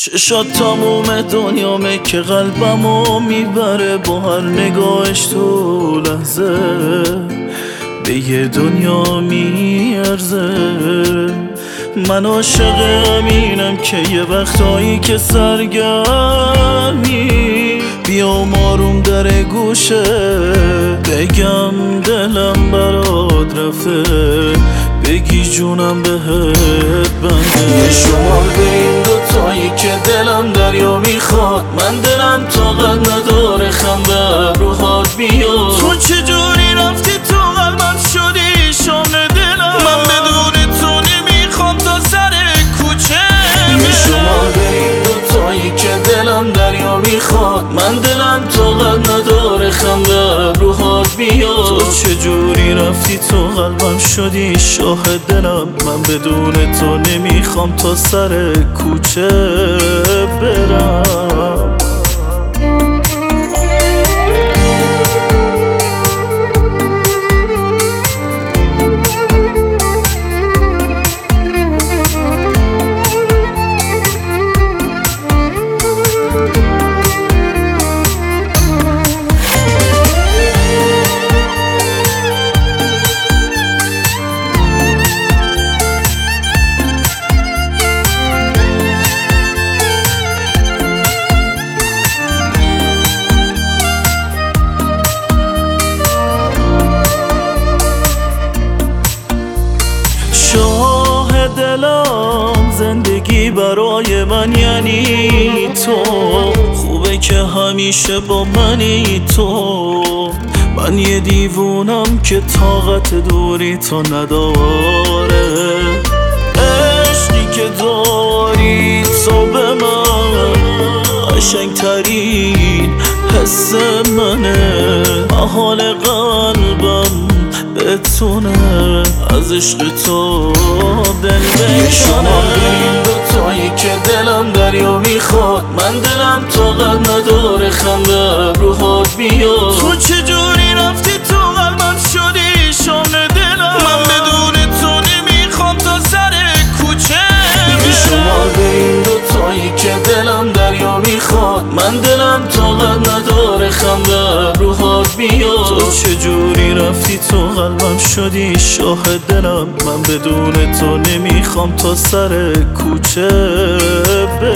چشات تموم دنیامه که قلبمو میبره با هر نگاهش تو لحظه به یه دنیا میارزه. من عاشق امینم که یه وقتایی که سرگرمی بیام آروم در گوشه بگم دلم برات رفته، بگی جونم بهت بنده. شمار به این دوتایی که دلم دریا میخواد، من دلم طاقت نداره خم به ابروهات بیاد. تو چجوری رفتی تو قلبم شدی شام دلم، من بدون تو نمیخوام تا سر کوچه شمار به این دوتایی که دلم دریا میخواد، من دلم طاقت نداره خم به ابروهات بیاد. تو چجوری رفتی تو قلبم شدی شاه دلم، من بدون تو نمیخوام تا سر کوچه برم. شاه دلم زندگی برای من یعنی تو، خوبه که همیشه با منی تو. من یه دیوونم که طاقت دوری تو نداره، عشقی که داری تو به من قشنگترین حس منه. حال قلبم بتونه از عشق تو دل بکنه. این دوتایی که دلم دریا میخواد، من دلم طاقت نداره خم به ابروهات بیاد. تو چجوری رفتی تو قلبم شدی شام دلم، من بدون تو نمیخوام تا سر کوچه شمار به این دوتایی که دلم دریا میخواد، من دلم طاقت نداره خم به ابروهات بیاد. تو چجوری رفتی تو قلبم شدی شاه دلم، من بدون تو نمیخوام تا سر کوچه